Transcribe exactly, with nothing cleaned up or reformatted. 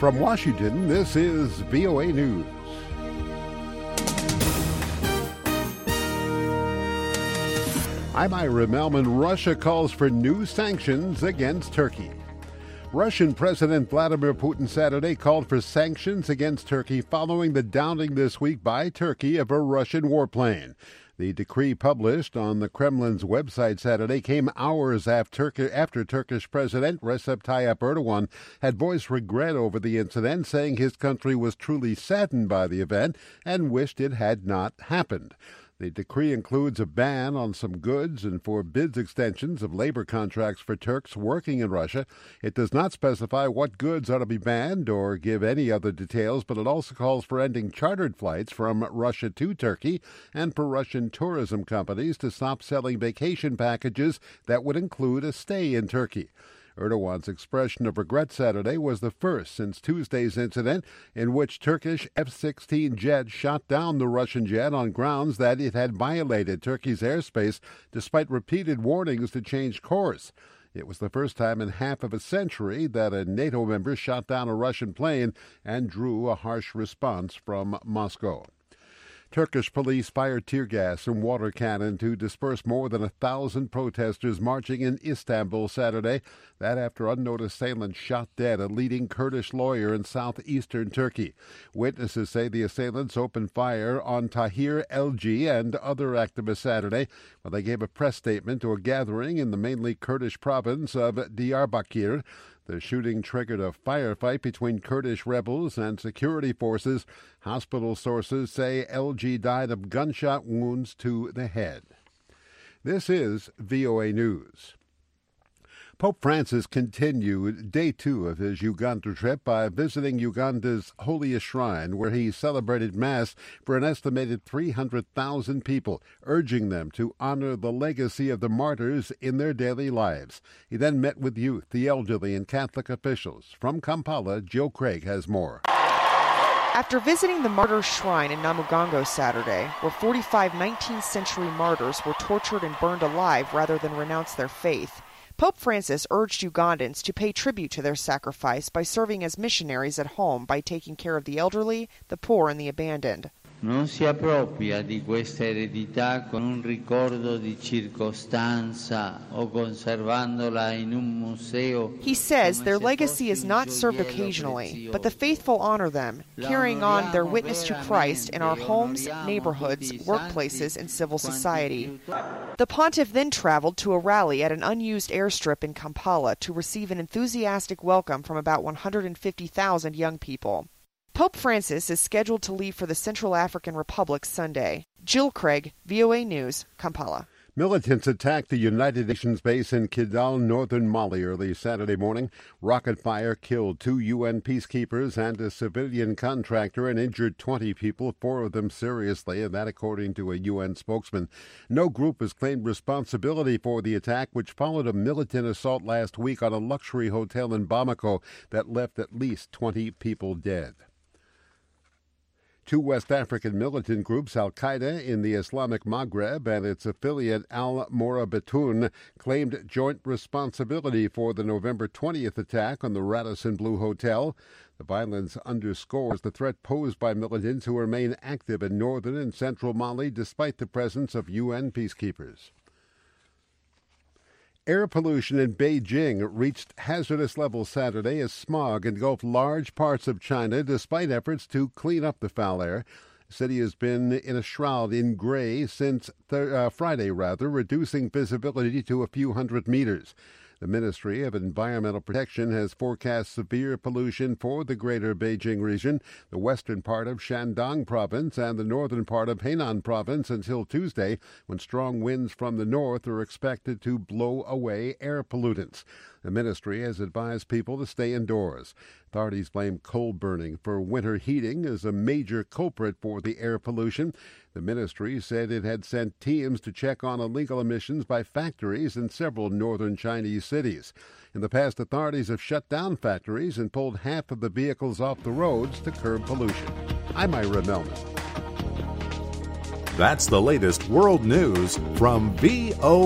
From Washington, this is V O A News. I'm Ira Melman. Russia calls for new sanctions against Turkey. Russian President Vladimir Putin Saturday called for sanctions against Turkey following the downing this week by Turkey of a Russian warplane. The decree published on the Kremlin's website Saturday came hours after, after Turkish President Recep Tayyip Erdogan had voiced regret over the incident, saying his country was truly saddened by the event and wished it had not happened. The decree includes a ban on some goods and forbids extensions of labor contracts for Turks working in Russia. It does not specify what goods are to be banned or give any other details, but it also calls for ending chartered flights from Russia to Turkey and for Russian tourism companies to stop selling vacation packages that would include a stay in Turkey. Erdogan's expression of regret Saturday was the first since Tuesday's incident in which Turkish F sixteen jets shot down the Russian jet on grounds that it had violated Turkey's airspace despite repeated warnings to change course. It was the first time in half of a century that a NATO member shot down a Russian plane and drew a harsh response from Moscow. Turkish police fired tear gas and water cannon to disperse more than a thousand protesters marching in Istanbul Saturday. That after unknown assailants shot dead a leading Kurdish lawyer in southeastern Turkey. Witnesses say the assailants opened fire on Tahir Elci and other activists Saturday when they gave a press statement to a gathering in the mainly Kurdish province of Diyarbakir. The shooting triggered a firefight between Kurdish rebels and security forces. Hospital sources say Elci died of gunshot wounds to the head. This is V O A News. Pope Francis continued day two of his Uganda trip by visiting Uganda's holiest shrine, where he celebrated Mass for an estimated three hundred thousand people, urging them to honor the legacy of the martyrs in their daily lives. He then met with youth, the elderly, and Catholic officials. From Kampala, Jill Craig has more. After visiting the Martyrs' Shrine in Namugongo Saturday, where forty-five nineteenth century martyrs were tortured and burned alive rather than renounce their faith, Pope Francis urged Ugandans to pay tribute to their sacrifice by serving as missionaries at home by taking care of the elderly, the poor, and the abandoned. Non si appropria di questa eredità con un ricordo di circostanza o conservandola in un museo. He says their legacy is not served occasionally, but the faithful honor them, carrying on their witness to Christ in our homes, neighborhoods, workplaces, and civil society. The pontiff then traveled to a rally at an unused airstrip in Kampala to receive an enthusiastic welcome from about one hundred fifty thousand young people. Pope Francis is scheduled to leave for the Central African Republic Sunday. Jill Craig, V O A News, Kampala. Militants attacked the United Nations base in Kidal, northern Mali, early Saturday morning. Rocket fire killed two U N peacekeepers and a civilian contractor and injured twenty people, four of them seriously, and that according to a U N spokesman. No group has claimed responsibility for the attack, which followed a militant assault last week on a luxury hotel in Bamako that left at least twenty people dead. Two West African militant groups, Al-Qaeda in the Islamic Maghreb and its affiliate Al-Morabitoun, claimed joint responsibility for the November twentieth attack on the Radisson Blu Hotel. The violence underscores the threat posed by militants who remain active in northern and central Mali despite the presence of U N peacekeepers. Air pollution in Beijing reached hazardous levels Saturday as smog engulfed large parts of China despite efforts to clean up the foul air. The city has been in a shroud in gray since th- uh, Friday, rather, reducing visibility to a few hundred meters. The Ministry of Environmental Protection has forecast severe pollution for the greater Beijing region, the western part of Shandong province, and the northern part of Henan province until Tuesday, when strong winds from the north are expected to blow away air pollutants. The ministry has advised people to stay indoors. Authorities blame coal burning for winter heating as a major culprit for the air pollution. The ministry said it had sent teams to check on illegal emissions by factories in several northern Chinese cities. In the past, authorities have shut down factories and pulled half of the vehicles off the roads to curb pollution. I'm Ira Melman. That's the latest world news from V O A.